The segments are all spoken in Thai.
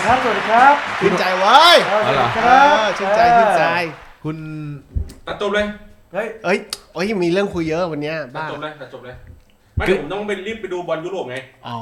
ครับสวัสดีครับชื่นใจเว้ยสวัสดีครับชื่นใจคุณตัดจบเลยเฮ้ยมีเรื่องคุยเยอะวันนี้บ้าตัดจบเลยไม่ผมต้องไปรีบไปดูบอลยุโรปไง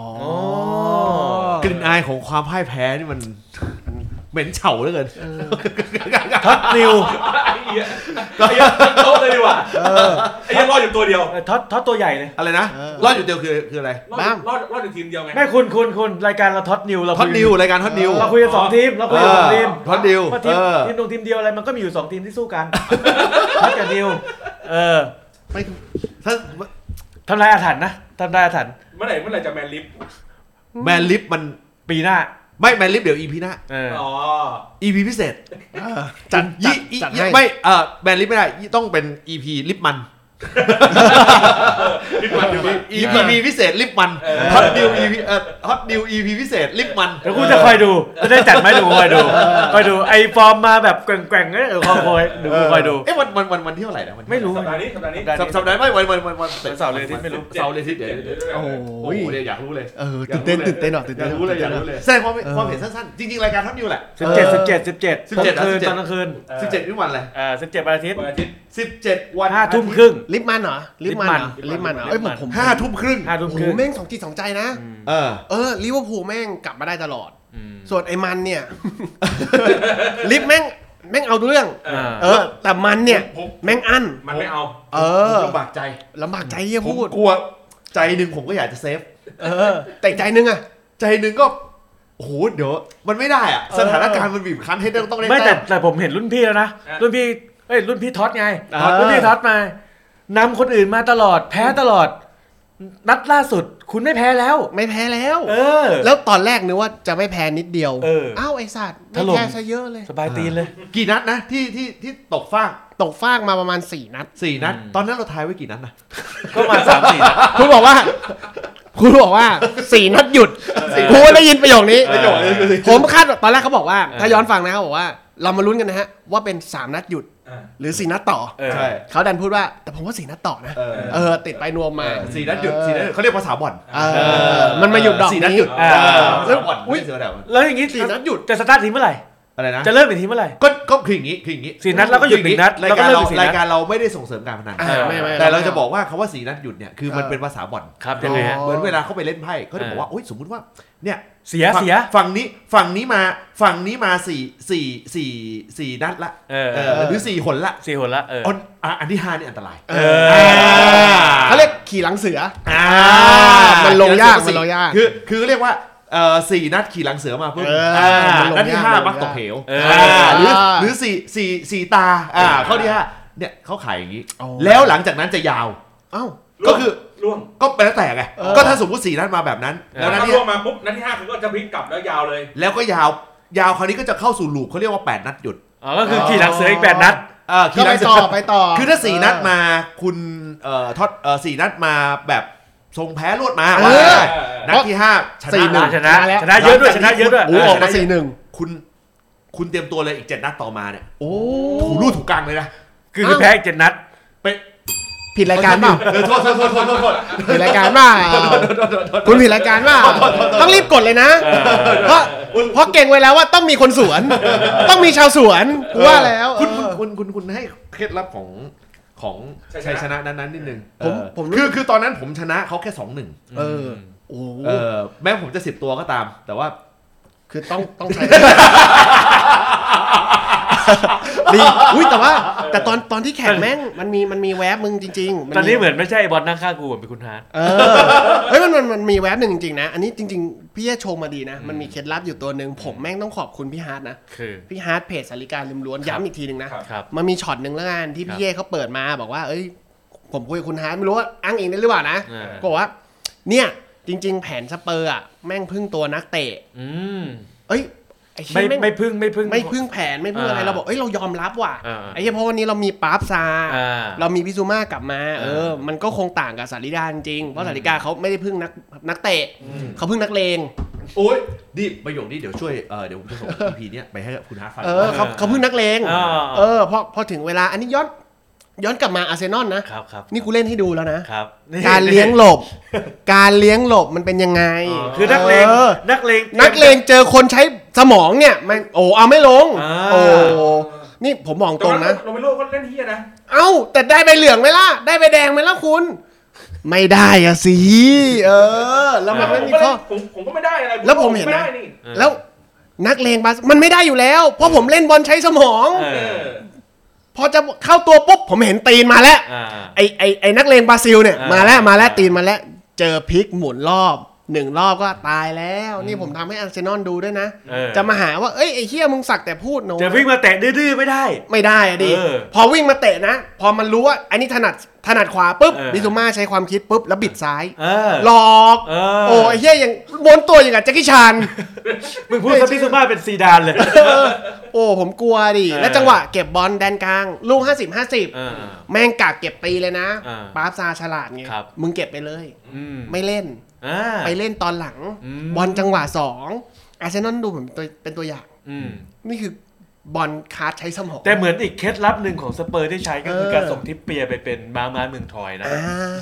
กลิ่นอายของความพ่ายแพ้นี่มันเหม็นเฉาเหลือเกินท็อปนิวไอ้เหี้ยโต๊ะเลยดีกว่าไอ้ยังรอดอยู่ตัวเดียวท็อปตัวใหญ่เลยอะไรนะรอดอยู่เดียวคืออะไรบ้างรอดอยู่ทีมเดียวไงไม่คุณรายการเราท็อปนิวรายการท็อปนิวเราคุยกัน2ทีมเราคุยกัน2ทีมท็อปนิวทีมเดียวอะไรมันก็มีอยู่2ทีมที่สู้กันท็อปกับนิวไม่ถ้าทำลายอาถรรพ์นะทำลายอาถรรพ์เมื่อไหร่จะแมนลิฟมันปีหน้าไม่แมนลิฟเดี๋ยว EP หน้าEP พิเศษจัดไม่แมนลิฟไม่ได้ต้องเป็น EP ลิฟมันEP พิเศษลิฟมันฮอตดิว EP พิเศษลิฟมันเดี๋ยวกูจะคอยดูจะได้จัดไหมดูคอยดูไอ้ฟอร์มมาแบบแกว่งๆเนี่ยคอยดูคอยดูวันที่เท่าไหร่นะไม่รู้สัปดาห์นี้สัปดาห์ไม่วันเสาร์เลยที่ไม่รู้เสาร์เลยที่เดี๋ยวโอ้โหอยากรู้เลยตื่นเต้นหรออยากรู้เลยแสดงความเห็นสั้นๆจริงๆรายการท็อปนิวแหละ 17คืนตอนกลางคืน 17นี่วันอะไร 17วันอาทิตย์ 17วัน 5 ทุ่มครึ่งลิฟมันเหรอลิฟมันผม 5 ทุ่มครึ่งโอ้โหแม่ง2 จิต 2 ใจนะลิเวอร์พูลแม่งกลับมาได้ตลอดส่วนไอ้มันเนี่ยลิฟแม่งเอาเรื่องแต่มันเนี่ยแม่งอั้นมันไม่เอาลำบากใจที่พูดกลัวใจนึงผมก็อยากจะเซฟแต่ใจนึงอะใจนึงก็โอ้โหเดี๋ยวมันไม่ได้อะสถานการณ์มันบีบคั้นให้ต้องได้ไม่แต่ผมเห็นรุ่นพี่แล้วนะรุ่นพี่ท็อตไงรุ่นพี่ท็อตมานำคนอื่นมาตลอดแพ้ตลอดนัดล่าสุดคุณไม่แพ้แล้วแล้วตอนแรกนึกว่าจะไม่แพ้นิดเดียวอ้าวไอ้สัตว์ไม่แพ้ซะเยอะเลยสบายตีนเลยกี่นัดนะที่ตกฟากมาประมาณ4 นัดตอนนั้นเราทายไว้กี่นัดนะก็มา 3-4 นัดคุณบอกว่า4 นัดหยุดกูได้ยินประโยคนี้ผมคาดตอนแรกเขาบอกว่าถ้าย้อนฟังนะเขาบอกว่าเรามาลุ้นกันนะฮะว่าเป็น3 นัดหยุดหรือ4 นัดต่อใช่เขาดันพูดว่าแต่ผมว่า4 นัดต่อนะติดไปนวมมา 4 นัดหยุดเขาเรียกภาษาบ่อนมันมาหยุดดอก 4 นัดหยุดแล้วอย่างงี้ 4 นัดหยุดจะสตาร์ททีมเมื่อไหร่อะไรนะจะเริ่มอีกทีเมื่อไหร่ก็คืออย่างงี้ 4 นัดแล้วก็หยุด1 นัดรายการเราไม่ได้ส่งเสริมการพนันแต่เราจะบอกว่าคำว่า4 นัดหยุดเนี่ยคือมันเป็นภาษาบ่อนครับยังไงฮะเหมือนเวลาเขาไปเล่นไพ่เขาจะบอกว่าโอ๊ยสมมุติว่าเนี่ยเสียฝั่งนี้มา4นัดละหรือ4 หนละอันที่5นี่อันตรายเขาเรียกขี่หลังเสือมันลงยากคือเรียกว่า4 นัดขี่หลังเสือมาปุ๊บนัดที่5มักตกเหวหรือ4 ตาข้อที่5เนี่ยเขาขายอย่างนี้แล้วหลังจากนั้นจะยาวก็คือร่วงก็เป็นแล้วแต่ไงก็ถ้าสมมติ4 นัดมาแบบนั้นแล้วนัดที่ร่วงมาปุ๊บนัดที่5คือก็จะพลิกกลับแล้วยาวเลยแล้วก็ยาวคราวนี้ก็จะเข้าสู่ลูปเขาเรียกว่า8 นัดหยุดก็คือขี่หลังเสืออีก8 นัดขี่หลังเสือไปต่อคือถ้า4 นัดมาคุณทอด4 นัดมาแบบทรงแพ้รวดมานัดที่5ชนะเยอะด้วยออกมา4-1 คุณเตรียมตัวเลยอีก7 นัดต่อมาเนี่ยถูรูถูกกลางเลยนะคือแพ้อีก7 นัดไปผิดรายการเปล่าโทษผิดรายการเปล่าคุณผิดรายการเปล่าต้องรีบกดเลยนะเพราะเก่งไว้แล้วว่าต้องมีคนสวนต้องมีชาวสวนว่าแล้วคุณให้เคล็ดลับของชัยชนะนั้นนิดนึงผมคือตอนนั้นผมชนะเขาแค่ 2-1แม้ผมจะ10 ตัวก็ตามแต่ว่าคือต้องใช้ดีแต่ตอนที่แข่งแม่งมันมีแวบมึงจริงๆตอนนี้เหมือนไม่ใช่บอลนั่งข้างกูเป็นคุณฮาร์ดเฮ้ยมันมีแวบหนึ่งจริงๆนะอันนี้จริงๆพี่โชว์มาดีนะมันมีเคล็ดลับอยู่ตัวนึงผมแม่งต้องขอบคุณพี่ฮาร์ดนะพี่ฮาร์ดเพจสาริกาลืมล้วนย้ำอีกทีนึงนะมันมีช็อตนึงแล้วกันที่พี่เขาเปิดมาบอกว่าเอ้ยผมคุยกับคุณฮาร์ดไม่รู้ว่าอ้างอิงได้หรือเปล่านะบอกว่าเนี่ยจริงๆแผนสเปอร์อ่ะแม่งพึ่งตัวนักเตะเอ้ยไม่พึ่งแผนไม่พึ่งอะไรเราบอกเอ้ยเรายอมรับว่ะไอ้เพราะวันนี้เรามีปาร์ฟซาเรามีพิซูม่ากลับมามันก็คงต่างกับสาริกาจริงเพราะสาริกาเขาไม่ได้พึ่งนักเตะเขาพึ่งนักเลงโอ้ยดิประโยคนี้เดี๋ยวช่วยเดี๋ยวผมจะส่ง EP เนี้ยไปให้คุณฮาร์ดฟังเขาพึ่งนักเลงพอถึงเวลาอันนี้ย้อนกลับมาอาร์เซนอลนะครับนี่กูเล่นให้ดูแล้วนะการเลี้ยงหลบมันเป็นยังไงคือนักเลงเจอคนใช้สมองเนี่ยมันเอาไม่ลงนี่ผมบอกตรงนะโรเมโร่ก็เล่นเฮียนะแต่ได้ใบเหลืองไหมล่ะได้ใบแดงไหมล่ะคุณไม่ได้อะสิแล้วมันไม่มีข้อผมก็ไม่ได้อะไรแล้วผมเห็นนะแล้วนักเลงบาสมันไม่ได้อยู่แล้วเพราะผมเล่นบอลใช้สมองพอจะเข้าตัวปุ๊บผมเห็นตีนมาแล้วไอ้นักเลงบราซิลเนี่ยมาแล้วตีนมาแล้วเจอพลิกหมุนรอบ1 รอบก็ตายแล้วนี่ผมทำให้อาร์เซนอลดูด้วยนะจะมาหาว่าไอ้เหี้ยมึงสักแต่พูดโน้จะวิ่งมาแตะดื้อๆไม่ได้อะดิพอวิ่งมาเตะนะพอมันรู้ว่าอันนี้ถนัดขวาปุ๊บบิซูม่าใช้ความคิดปุ๊บแล้วบิดซ้ายหลอกไอ้เหี้ยยังม้วนตัวอย่างกับแจ็คกี้ชานมึงพูดซะบิซูม่าเป็นซีดานเลยผมกลัวดิแล้วจังหวะเก็บบอลแดนกลางลูก50-50แม่งกะเก็บตีเลยนะปาร์ฟซาฉลาดไงมึงเก็บไปเลยไม่เล่นไปเล่นตอนหลังบอลจังหวะ2อาร์เซนอลดูเหมือนเป็นตัวอย่างนี่คือบอลคาร์ดใช้สมองแต่เหมือนอีกเคล็ดลับหนึ่งของสเปอร์ที่ใช้ก็คือการส่งทิปเปียไปเป็นม้าเมืองทอยนะ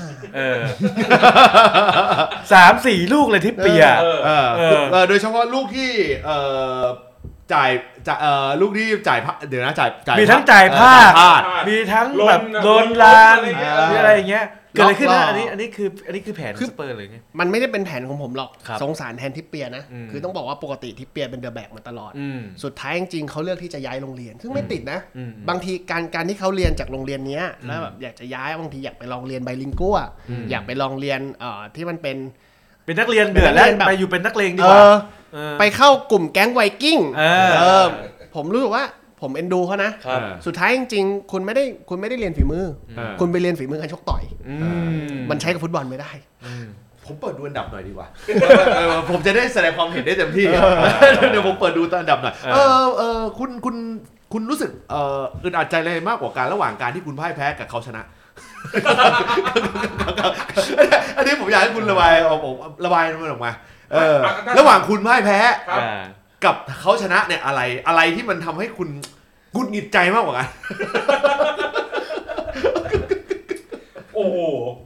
3-4 ลูกเลยทิปเปียโดยเฉพาะลูกที่จ่ายลูกที่จ่ายเดี๋ยวนะจ่ายมีทั้งจ่ายพลาดมีทั้งแบบโดนลานมีอะไรอย่างเงี้ยเกิดอะไรขึ้นนะอันนี้คือแผนสเปอร์เลยไงมันไม่ได้เป็นแผนของผมหรอกสงสารแทนทิปเปียนะคือต้องบอกว่าปกติทิปเปียเป็นเดอะแบกมาตลอดสุดท้ายจริงๆเขาเลือกที่จะย้ายโรงเรียนซึ่งไม่ติดนะบางทีการที่เขาเรียนจากโรงเรียนนี้แล้วแบบอยากจะย้ายบางทีอยากไปลองเรียนไบลิงกัวอยากไปลองเรียนที่มันเป็นนักเรียนเดือดแล้วไปอยู่เป็นนักเลงดีกว่าไปเข้ากลุ่มแก๊งไวกิ้งผมรู้สึกว่าผมเอ็นดูเขานะสุดท้ายจริงๆคุณไม่ได้เรียนฝีมือคุณไปเรียนฝีมือการชกต่อยมันใช้กับฟุตบอลไม่ได้ผมเปิดดูอันดับหน่อยดีกว่าผมจะได้แสดงความเห็นได้เต็มที่เดี๋ยวผมเปิดดูอันดับหน่อยคุณรู้สึกอึดอัดใจอะไรมากกว่าการระหว่างการที่คุณพ่ายแพ้กับเขาชนะอันนี้ผมอยากให้คุณระบายมันออกมาระหว่างคุณพ่ายแพ้กับเขาชนะเนี่ยอะไรที่มันทำให้คุณหงุดหงิดใจมากกว่ากันโอ้โห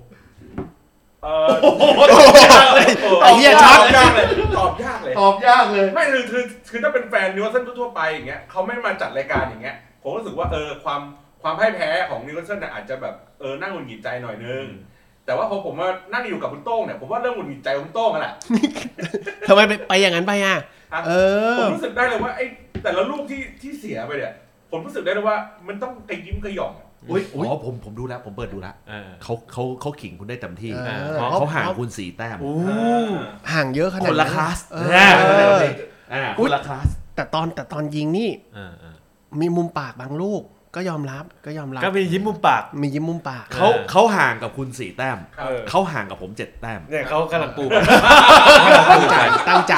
ไอ้เหี้ยช็อตตอบยากเลยไม่คือถ้าเป็นแฟนนิวคาสเซิลทั่วไปอย่างเงี้ยเขาไม่มาจัดรายการอย่างเงี้ยผมรู้สึกว่าความพ่ายแพ้ของนิวคาสเซิลอาจจะแบบนั่งหงุดหงิดใจหน่อยนึงแต่ว่าพอผมมานั่งอยู่กับคุณโต้งเนี่ยผมว่าเรื่องหงุดหงิดใจคุณโต้งนั่นแหละทำไมไปอย่างนั้นไปอ่ะผมรู้สึกได้เลยว่าไอ้แต่ละลูกที่เสียไปเนี่ยผมรู้สึกได้เลยว่ามันต้องกระยิ้มกระหย่อมผมดูแล้วผมเปิดดูแล้วเขาขิงคุณได้เต็มที่เขาห่างคุณ4 แต้มห่างเยอะขนาดคนละคลาสคนละคลาสแต่ตอนยิงนี่มีมุมปากบางลูกก็ยอมรับก็มียิ้มมุมปากเขาห่างกับคุณ4 แต้มเขาห่างกับผม7 แต้มเนี่ยเขากำลังปูตั้งใจ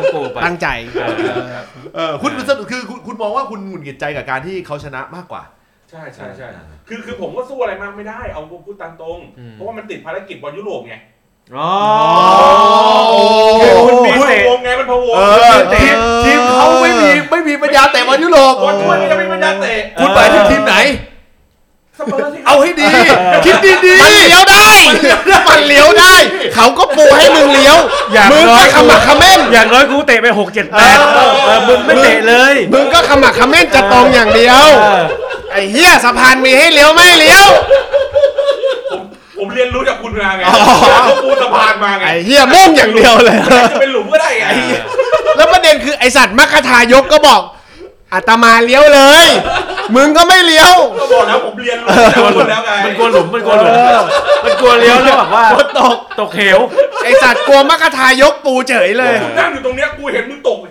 คุณคือคุณมองว่าคุณหงุดหงิดใจกับการที่เขาชนะมากกว่าใช่คือผมก็สู้อะไรมากไม่ได้เอาพูดตามตรงเพราะว่ามันติดภารกิจบอลยุโรปไงคุณมีเตะไงมันพะวงทีมเขาไม่มีปัญญาเตะบอลยุโรปบอลถ้วยไม่มีปัญญาเตะคุณไปทีมไหนเอาให้ดีคิดดีๆมันเลี้ยวได้เขาก็ปูให้มึงเลี้ยวมึงก็ขมักขม้นอย่างน้อยกูเตะไป 6-7-8มึงไม่เตะเลยมึงก็ขมักขม้นจะตรงอย่างเดียวไอ้เหี้ยสะพานมีให้เลี้ยวไม่เลี้ยวผมเรียนรู้จากคุณมาไงปูสะพานมาไงไอ้เหี้ยมุ่งอย่างเดียวเลยจะเป็นหลุมก็ได้ไงแล้วประเด็นคือไอสัตว์มัคคทายกก็บอกอาตมาเลี้ยวเลยมึงก็ไม่เลี้ยวก็บอกแล้วผมเรียนรู้แล้วไงมันกลัวหลุมมันกลัวเลี้ยวแล้วแบบว่าตกเหวไอสัตว์กลัวมัคคทายกปูเฉยเลยนั่งอยู่ตรงเนี้ยกูเห็นมึงตก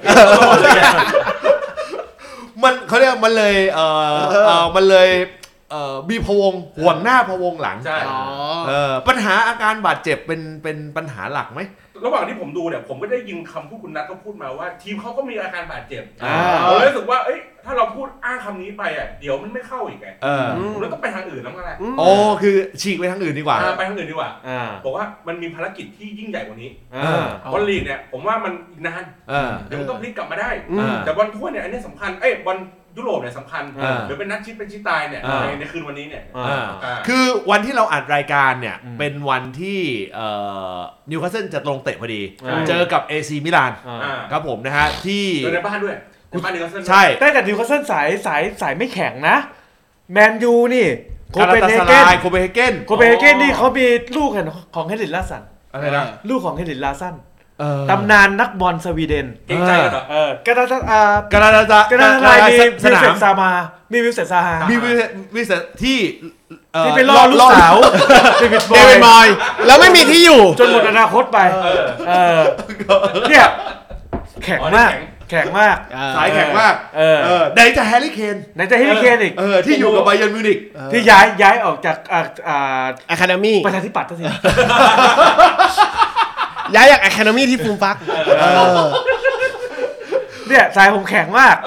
มันเขาเรียกมันเลยมีพวงห่วงหน้าพวงหลังใช่ปัญหาอาการบาดเจ็บเป็นปัญหาหลักไหมระหว่างที่ผมดูเนี่ยผมก็ได้ยินคำพูดคุณนัทเขาพูดมาว่าทีมเขาก็มีอาการบาดเจ็บผมเลยรู้สึกว่าถ้าเราพูดอ้างคำนี้ไปเดี๋ยวมันไม่เข้าอีกไงแล้วก็ไปทางอื่นแล้วก็แหละคือฉีกไปทางอื่นดีกว่าไปทางอื่นดีกว่าบอกว่ามันมีภารกิจที่ยิ่งใหญ่กว่านี้บอลลีกเนี่ยผมว่ามันอีกนานเดี๋ยวมันต้องพลิกกลับมาได้แต่บอลถ้วยเนี่ยอันนี้สำคัญบอลยุโรปเนี่ยสำคัญหรือเป็นนัดชิดเป็นชิดตายเนี่ยในคืนวันนี้เนี่ยคือวันที่เราอัดรายการเนี่ยเป็นวันที่นิวคาสเซิลจะลงเตะพอดีเจอกับเอซีมิลานครับผมนะฮะที่ในบ้านด้วยในบ้านนิวคาสเซิลใช่แต่นิวคาสเซิลสายไม่แข็งนะแมนยูนี่โคเปนเฮเกนนี่เขามีลูกของเฮนริชลาสันอะไรนะลูกของเฮนริชลาสันตำนานนักบอลสวีเดนเก่งใจเหรอกระดาษมีสนามซามามีวิวเซซาฮามีวิวเซที่ไปล่อลูกสาวเดวิดบอยแล้วไม่มีที่อยู่จนหมดอนาคตไปเนี่ยแข็งมากสายแข็งมากไหนจะแฮร์รี่เคนอีกที่อยู่กับไบเยิร์นมิวนิกที่ย้ายออกจากอะคาเดมี่ประชาธิปัตย์ซะสิย้ายจากอะคาเดมี่ที่ฟูมฟักเนี่ยสายผมแข็งมาก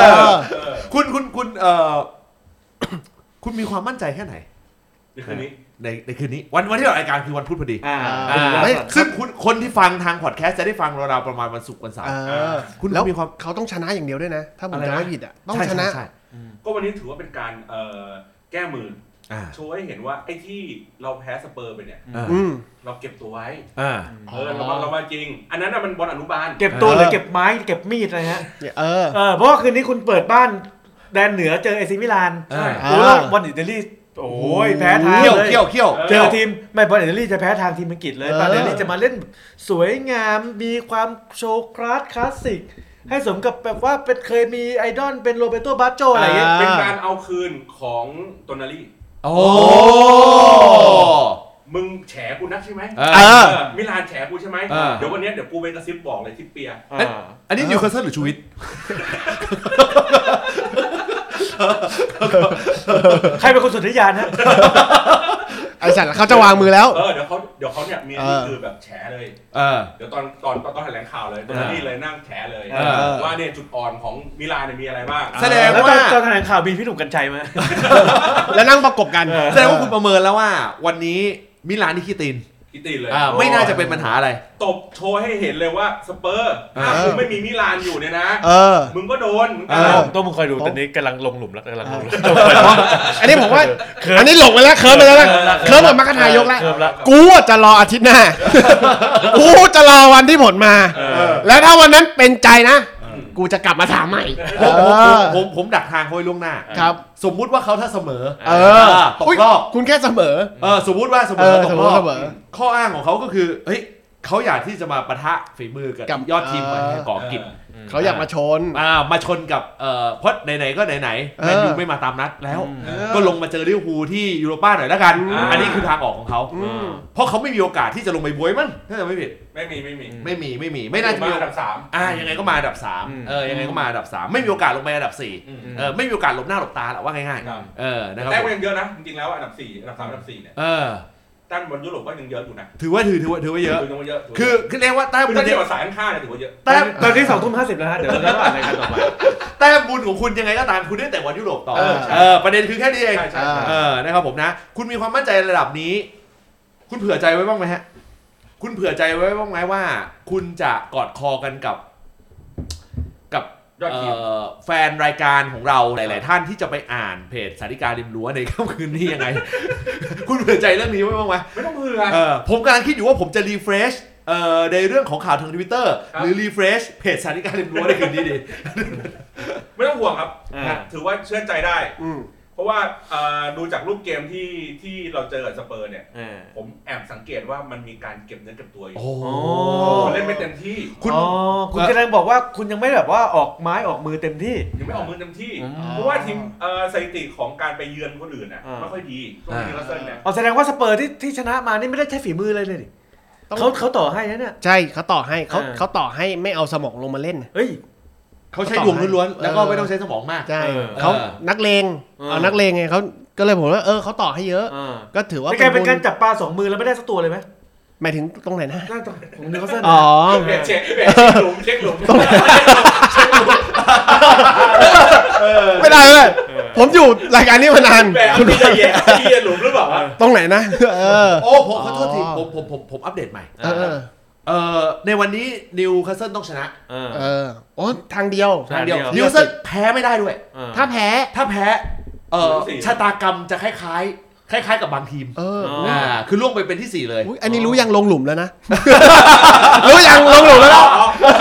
คุณมีความมั่นใจแค่ไหนในคืนนี้ในคืนนี้วันที่เรารายการคือวันพุธพอดีซึ่งคนที่ฟังทางพอดแคสต์จะได้ฟังเราประมาณวันศุกร์วันเสาร์คุณแล้วมีความเขาต้องชนะอย่างเดียวด้วยนะถ้าผมจำไม่ผิดต้องชนะก็วันนี้ถือว่าเป็นการแก้มือโชว์ให้เห็นว่าไอ้ที่เราแพ้สเปอร์ไปเนี่ยเราเก็บตัวไว้เรามาจริงอันนั้นมันบอลอนุบาลเก็บตัวหรือเก็บไม้เก็บมีดอะไรฮะเพราะว่าคืนนี้คุณเปิดบ้านแดนเหนือเจอเอซิมิลานแล้วบอลอิตาลีโอ้ยแพ้ทางเลยเขี้ยวเจอทีมไม่บอลอิตาลีจะแพ้ทางทีมอังกฤษเลยบอลอิตาลีจะมาเล่นสวยงามมีความโชว์คลาสสิกให้สมกับแบบว่าเป็นเคยมีไอดอลเป็นโรเบโต บาโจอะไรอย่างเงี้ยเป็นการเอาคืนของโตนาลีมึงแฉกูนักใช่ไหมมิลานแฉกูใช่ไหมเดี๋ยววันนี้เดี๋ยวกูไปกระซิบบอกเลยที่เปียอันนี้นิวคาสเซิลหรือชูวิทใครเป็นคนสุนทรยานฮะไอ้สัตว์เขาจะวางมือแล้วเดี๋ยวเขาเนี่ยมีคือแบบแฉเลยเดี๋ยวตอนแถลงข่าวเลยตอนนี้เลยนั่งแฉเลยว่าเนี่ยจุดอ่อนของมิลานเนี่ยมีอะไรบ้างแสดงว่าตอนแถลงข่าวมีพี่หนุ่มกรรชัยมาแล้วนั่งประกบกันแสดงว่าคุณประเมินแล้วว่าวันนี้มิลานนี่ขี้ตีนเลยไม่น่าจะเป็นปัญหาอะไรตบโชว์ให้เห็นเลยว่าสเปอร์ถ้ามึงไม่มีมิลานอยู่เนี่ยนะมึงก็โดนต้องมึงคอยดูตอนนี้กำลังลงหลุมแล้วอันนี้ผมว่าอันนี้หลงไปแล้วเคิร์ฟไปแล้วเคิร์ฟแบบมัคคทายกแล้วกูจะรออาทิตย์หน้ากูจะรอวันที่ผลมาแล้วถ้าวันนั้นเป็นใจนะกูจะกลับมาถามใหม่ผมดักทางเขาไว้ล่วงหน้าครับสมมุติว่าเขาถ้าเสมอตกรอบคุณแค่เสมอสมมุติว่าเสมอตกรอบข้ออ้างของเขาก็คือเฮ้ยเขาอยากที่จะมาปะทะฝีมือกับยอดทีมของก่อกิจเขาอยากมาชนกับเพราะไหนๆก็ไหนๆแมนยูไม่มาตามนัดแล้วก็ลงมาเจอลิเวอร์พูลที่ยูโรป้าหน่อยแล้วกันอันนี้คือทางออกของเขาเพราะเขาไม่มีโอกาสที่จะลงไปบวยมั้งถ้าจะไม่ผิดไม่น่าจะมีอันดับ 3ยังไงก็มาอันดับ3ยังไงก็มาอันดับ3ไม่มีโอกาสลงไปอันดับ4ไม่มีโอกาสหลบหน้าหลบตาหรอกว่าง่ายๆนะครับแต่ก็ยังเยอะนะจริงๆแล้วอันดับ4อันดับ3อันดับ4เนี่ยแต้มบนยุโรปก็ยังเยอะอยู่นะถือว่าเยอะคือเรียกว่าแต้มบุญเทียบกับสายข้างเนี่ยถือว่าเยอะแต้มตอนนี้20:50แล้วฮะเดี๋ยวเราอ่านรายการต่อไปแต้มบุญของคุณยังไงก็ตามคุณได้แต่วันยุโรปต่อประเด็นคือแค่นี้เองนะครับผมนะคุณมีความมั่นใจระดับนี้คุณเผื่อใจไว้บ้างไหมฮะคุณเผื่อใจไว้บ้างไหมว่าคุณจะกอดคอกันกับแฟนรายการของเราหลายๆท่านที่จะไปอ่านเพจสาริการิมรั้วในค่ำคืนนี้ยังไง คุณเผื่อใจเรื่องนี้ไว้บ้างไหมไม่ต้องเผื่อผมกำลังคิดอยู่ว่าผมจะรีเฟรชในเรื่องของข่าวทาง Twitter หรือรีเฟรชเพจสาริการิมรั้วในคืนนี้ดีไม่ต้องห่วงครับถือว่าเชื่อใจได้เพราะว่าดูจากรูปเกมที่เราเจอกับสเปอร์เนี่ยผมแอบสังเกตว่ามันมีการเก็บเนื้อเก็บตัวอยู่เล่นไม่เต็มที่คุณกำลังบอกว่าคุณยังไม่แบบว่าออกไม้ออกมือเต็มที่ยังไม่ออกมือเต็มที่เพราะว่าทีมสถิติของการไปเยือนคนอื่นน่ะไม่ค่อยดีช่วงนี้ก็เซิร์นเนี่ยแสดงว่าสเปอร์ที่ชนะมานี่ไม่ได้ใช้ฝีมือเลยดิเขาต่อให้นะเนี่ยใช่เขาต่อให้เขาต่อให้ไม่เอาสมองลงมาเล่นเฮ้ยเขาใช้ดวงล้วนๆแล้วก็ไม่ต้องใช้สมองมากใช่เขานักเลงนักเลงไงเขาก็เลยผมว่าเขาต่อให้เยอะก็ถือว่าเป็นการจับปลา2มือแล้วไม่ได้สักตัวเลยไหมหมายถึงตรงไหนนะผมนึกว่าเส้นเช็คหลุมไม่ได้เลยผมอยู่รายการนี้มานานคุณจะเหยียดหลุมหรือเปล่าตรงไหนนะโอ้ผมขอโทษทีผมอัปเดตใหม่ในวันนี้นิวคาสเซิลต้องชนะโอ้ทางเดียวนิวคาสเซิลแพ้ไม่ได้ด้วยถ้าแพ้ชะตากรรมจะคล้ายกับบางทีมคือล่วงไปเป็นที่4เลยอันนี้รู้ยังลงหลุมแล้วนะรู้ยังลงหลุมแล้วนะ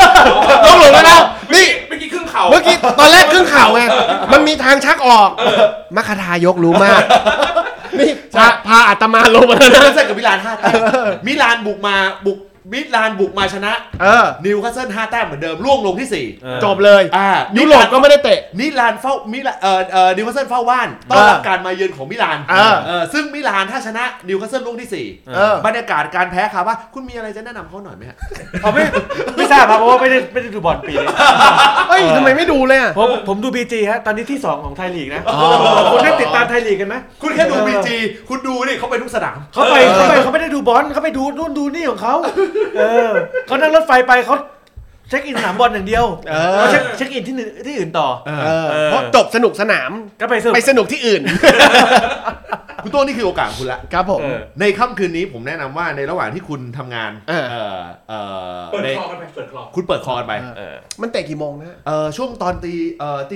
นี่เมื่อกี้ครึ่งเข่าเมื่อกี้ตอนแรกครึ่งเข่าไงมันมีทางชักออกมัคคทายกรู้มากนี่พาอาตมาลงมาแล้วนะเส้นกับมิลาน5 แต้มมิลานบุกมาชนะนิวคาสเซิล5 แต้มเหมือนเดิมล่วงลงที่4 จบเลยยุโรปก็ไม่ได้เตะนิวคาสเซิลเฝ้าบ้านต้อนรับการมาเยือนของมิลานซึ่งมิลานถ้าชนะนิวคาสเซิลล่วงที่4บรรยากาศการแพ้ครับว่าคุณมีอะไรจะแนะนำเขาหน่อยไหมฮะไม่ทราบครับเพราะว่าไม่ได้ดูบอลปีนี้ทำไมไม่ดูเลยอ่ะผมดู BG ฮะตอนนี้ที่2ของไทยลีกนะคุณได้ติดตามไทยลีกกันไหมคุณแค่ดู BG คุณดูนี่เขาไปทุกสนามเขาไม่ได้ดูบอลเขาไปดูนู่นดูนี่ของเขาเขานั่งรถไฟไปเขาเช็คอินสนามบอลอย่างเดียวเขาเช็คอินที่อื่นต่อเพราะจบสนุกสนามก็ไปสนุกที่อื่นคุณโต้นี่คือโอกาสของคุณละครับผมในค่ำคืนนี้ผมแนะนำว่าในระหว่างที่คุณทำงานเปิดคอกันไปคุณเปิดคอกันไปมันเตะกี่โมงนะช่วงตอนตี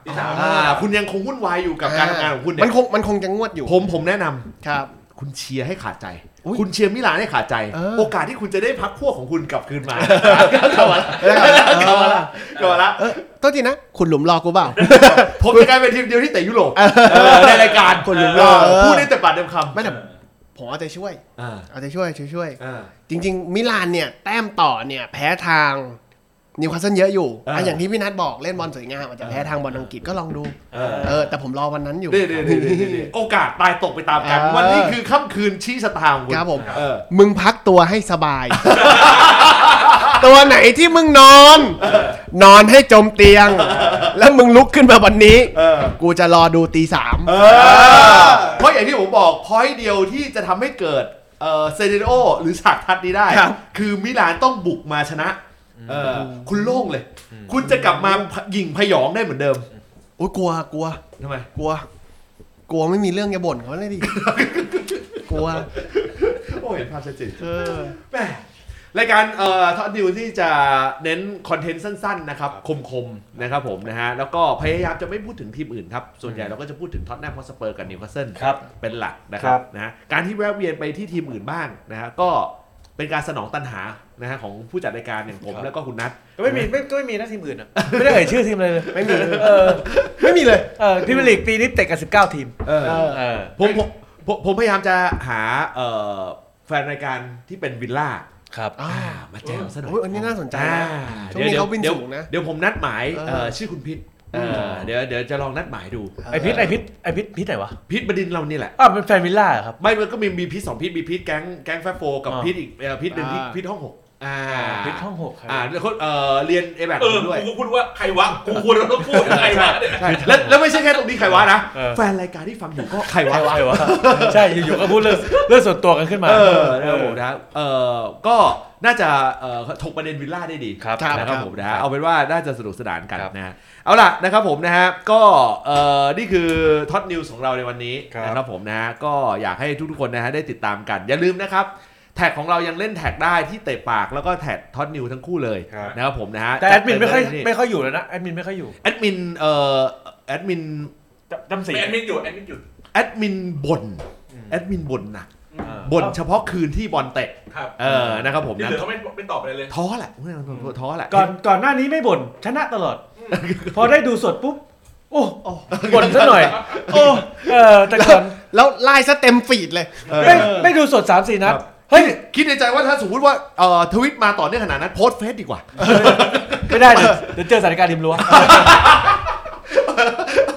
3คุณยังคงวุ่นวายอยู่กับการทำงานของคุณเนี่ยมันคงจะงวดอยู่ผมแนะนำครับคุณเชียร์ให้ขาดใจคุณเชียร์มิลานให้ขาดใจโอกาสที่คุณจะได้พักพวกของคุณกลับคืนมาเข้ามาละต้นทีนะคุณหลุมรอกูเปล่าผมจะกลายเป็นทีมเดียวที่เตะยุโรปในรายการคุณหลุมรอพูดได้แต่ปากเต็มคำไม่แต่ผมเอาใจช่วยจริงๆมิลานเนี่ยแต้มต่อเนี่ยแพ้ทางนิวคาสเซิลเยอะอยู่อย่างที่พี่นัทบอกเล่นบอลสวยงามอาจจะแพ้ทางบอลอังกฤษก็ลองดูแต่ผมรอวันนั้นอยู่โอกาสตายตกไปตามกันวันนี้คือค่ำคืนชี้ชะตาของคุณครับผมมึงพักตัวให้สบายตัวไหนที่มึงนอนให้จมเตียงแล้วมึงลุกขึ้นมาวันนี้กูจะรอดูตี 3 เพราะอย่างที่ผมบอกพอยต์เดียวที่จะทำให้เกิดเซเนโอหรือฉากทัศน์นี้ได้คือมิลานต้องบุกมาชนะคุณโล่งเลยคุณจะกลับมาหยิ่งพยองได้เหมือนเดิมโอ้ยกลัวทำไมกลัวไม่มีเรื่องจะบ่นเขาเลยดิกลัวโอ้เห็นภาพชัดเจนแม่รายการท็อตนิวที่จะเน้นคอนเทนต์สั้นๆนะครับคมๆนะครับผมนะฮะแล้วก็พยายามจะไม่พูดถึงทีมอื่นครับส่วนใหญ่เราก็จะพูดถึงท็อตแนมฮอตสเปอร์กับนิวคาสเซิลเป็นหลักนะครับนะการที่แวะเวียนไปที่ทีมอื่นบ้างนะฮะก็เป็นการสนองตัณหานะฮะของผู้จัดรายการอย่างผมแล้วก็คุณนัทก็ไม่มีนะทีมอื่นอ่ะไม่ได้เอ่ยชื่อทีมเลยไม่มีไม่มีเลยพรีเมียร์ลีกปีนี้เตะกัน19 ทีมผมพยายามจะหาแฟนรายการที่เป็นวิลล่าครับมาแจมซะหน่อยอันนี้น่าสนใจช่วงนี้เขาบินสูงนะเดี๋ยวผมนัดหมายชื่อคุณพิษเดี๋ยวจะลองนัดหมายดูไอพิษไหนวะพิษบดินเรานี่แหละเป็นแฟนวิลล่าครับไม่มันก็มีพิษ2พิษมีพิษแก๊งแฟโฟกับพิษอีกพิษหนึ่งพิษห้อง6 พิษห้อง6 เรียนเอแบกด้วยกูพูดว่าใครวะกูควรต้องพูดใครวะแล้วไม่ใช่แค่ตรงนี้ใครวะนะแฟนรายการที่ฟังอยู่ก็ใครวะใช่อยู่ๆก็พูดเรื่องส่วนตัวกันขึ้นมานะครับผมนะก็น่าจะถกประเด็นวิลล่าได้ดีนะครับผมนะเอาเป็นว่าน่าจะสนุกสนานกันนะเอาล่ะนะครับผมนะฮะก็นี่คือท็อตนิวส์ของเราในวันนี้นะครับผมนะฮะก็อยากให้ทุกๆคนนะฮะได้ติดตามกันอย่าลืมนะครับแท็กของเรายังเล่นแท็กได้ที่เตะปากแล้วก็แท็กท็อตนิวทั้งคู่เลยนะครับผมนะฮะแต่แอดมินไม่ค่อยอยู่แล้วนะแอดมินไม่ค่อยอยู่แอดมินจำสีแอดมินอยู่แอดมินบ่นนะบ่นเฉพาะคืนที่บอลเตะนะครับผมนะเขาไม่ตอบอะไรเลยท้อแหละก่อนหน้านี้ไม่บ่นชนะตลอดพอได้ดูสดปุ๊บโอ้บ่นซะหน่อยแต่ก่อนแล้วไล่ซะเต็มฟีดเลยไม่ดูสด 3-4 นัดเฮ้ยคิดในใจว่าถ้าสมมติว่าทวิตมาต่อเนื่องขนาดนั้นโพสต์เฟซดีกว่าไม่ได้เดี๋ยวเจอสถานการณ์ริมรั้ว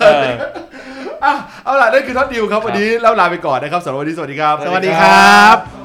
เอาล่ะนั่นคือท็อตนิวครับวันนี้เราลาไปก่อนนะครับสำหรับวันนี้สวัสดีครับสวัสดีครับ